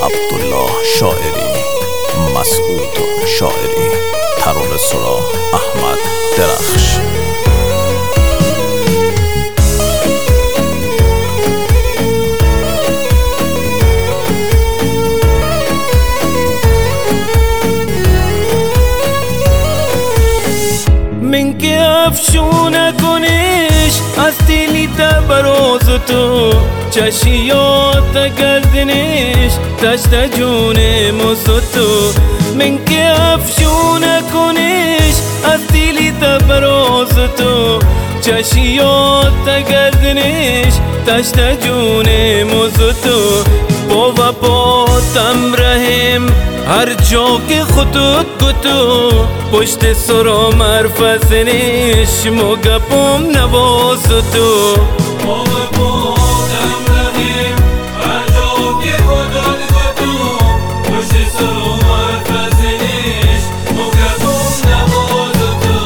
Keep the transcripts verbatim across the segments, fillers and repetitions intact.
عبدالله شاعری، مسعود شاعری، ترانه سرا احمد درخش. من که افشونه کنش از دیلی تا بروز تو، چشیات گردنش تشت جون موسو تو. من که افشونه کنش از دیلی تا بروز تو، چشیات گردنش تشت جون موسو تو. با و با تم رحم هر جا که خطوط گتو، پشت سرا مرفزنش مو گپم نواز تو. با و با تم رحم هر جا که خطوط گتو، پشت سرا مرفزنش مو گپم نواز تو.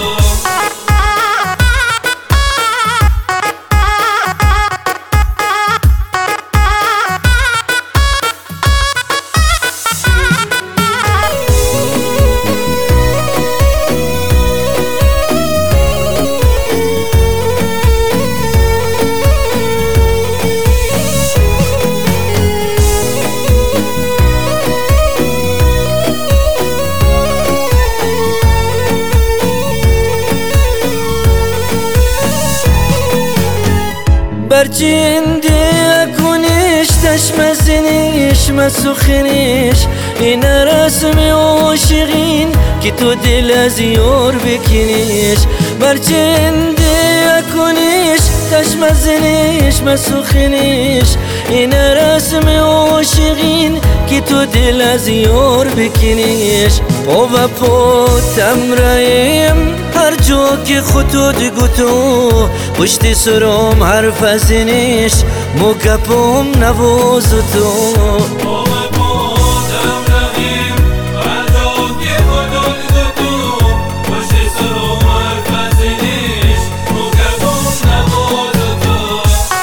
برچنده کنش تشمزنش مسخنش، این رسم عاشقین که تو دل از یار بکنش. برچنده کنش تشمزنش مسخنش، این رسم عاشقین که تو دل از یار بکنش. پا و پا تم رایم هر جا که خطوط گتو، پشت سرام حرف ازنش مو گپم نواز تو. پا و پا تم رایم هر جا که خطوط گتو، پشت سرام حرف ازنش مو گپم نواز تو.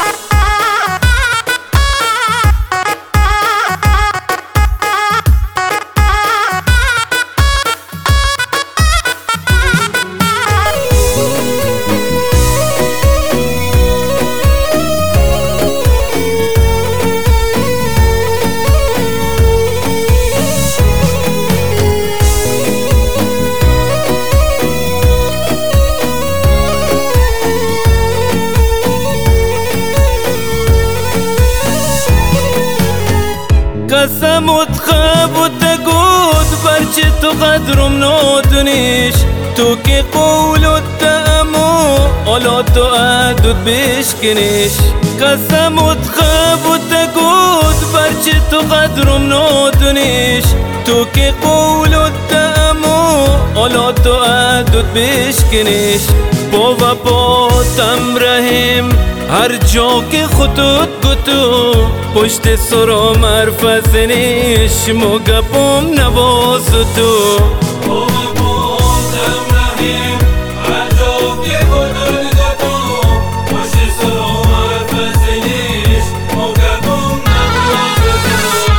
قسمت خواب و تگود برچه تو قدرم نادونیش، تو که قولت تامو حالا تو عدود بشکنیش. قسمت خواب و تگود برچه تو قدرم نادونیش، تو که قولت تامو حالا تو عدود بشکنیش. با و با تم رحم هر جا که خطوط گتو، پشت سرا مرفزنش مو گپم نواز تو. با و با تم رحم هر جا که خطوط گتو، پشت سرا مرفزنش مو گپم نواز تو.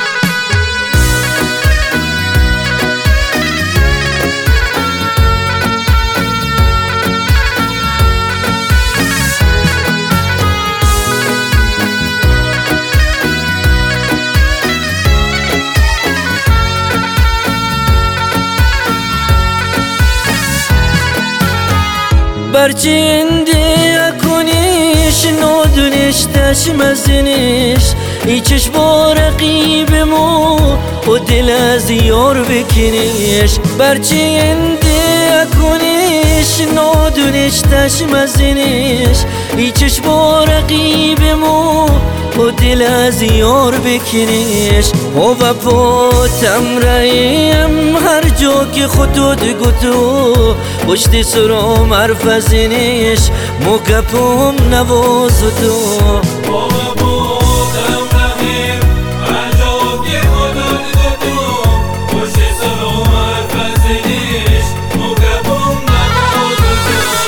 برچنده کنش نادونش تشمزنش، ای چشم رقیبمو و دل از یار بکنش. برچنده کنش نادونش تشمزنش، ای چشم رقیبمو و دل از یار بکنش. پا و پا تم رایم هر جا که خطوط گتو، پشت سرام حرف ازنش مو گپم نواز تو. پا و پا تم رایم هر جا که خطوط گتو، پشت سرام حرف ازنش مو گپم نواز تو.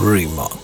ریماکس.